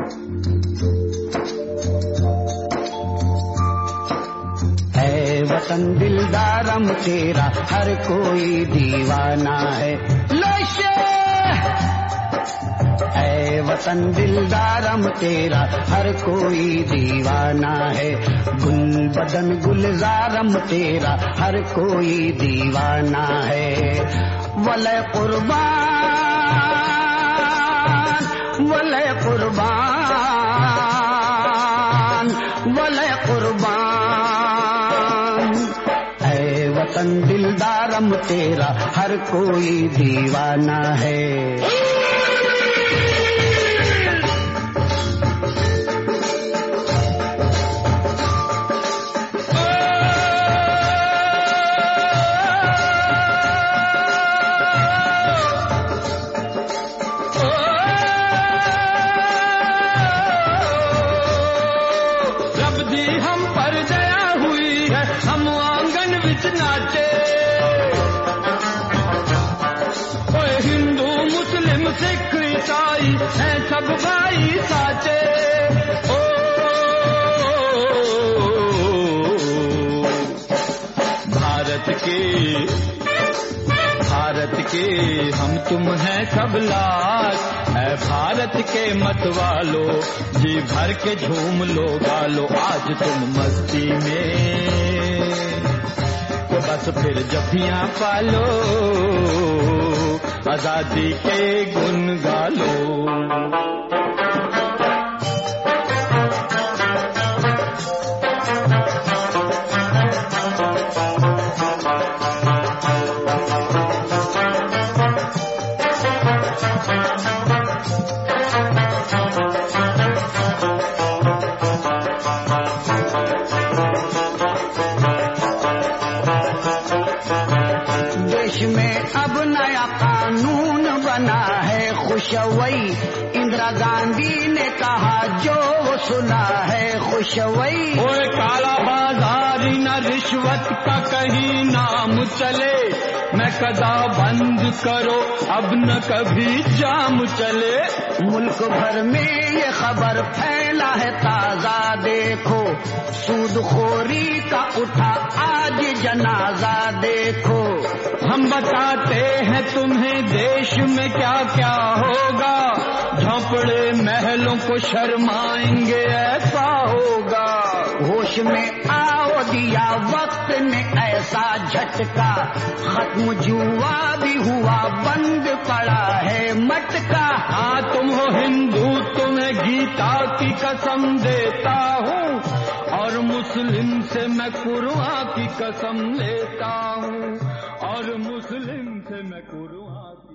है वतन दिलदारम तेरा हर कोई दीवाना है। लोशे है वतन दिलदारम तेरा हर कोई दीवाना है। गुल बदन गुलजारम तेरा हर कोई दीवाना है। वले कुर्बान वले कुर्बान वले कुर्बान। है वतन दिलदारम तेरा हर कोई दीवाना है। सिख ईसाई है सब भाई साचे। ओ भारत के हम तुम हैं सब लाख। है भारत के मत वालो जी भर के झूम लो गालो। आज तुम मस्ती में तो बस फिर जफियां पालो। आजादी के गुन गालो। देश में अब नया कानून बना है खुशवई। इंदिरा गांधी ने कहा जो वो सुना है खुशवई। ओए काला बाजारी न रिश्वत का कहीं नाम चले। मैं कदा बंद करो अब न कभी जाम चले। मुल्क भर में ये खबर फैला है ताजा देखो। सूदखोरी का उठा आज जनाजा देखो। हम बताते हैं तुम्हें देश में क्या क्या होगा। झोंपड़े महलों को शर्माएंगे ऐसा होगा। होश में आओ दिया वक्त ने ऐसा झटका। खत्म जुआ भी हुआ बंद पड़ा है मटका। हाँ तुम हो हिंदू तुम्हें गीता की कसम देता हूँ। और मुस्लिम से मैं कुरान की कसम लेता हूँ। और मुस्लिम से मैं कुरान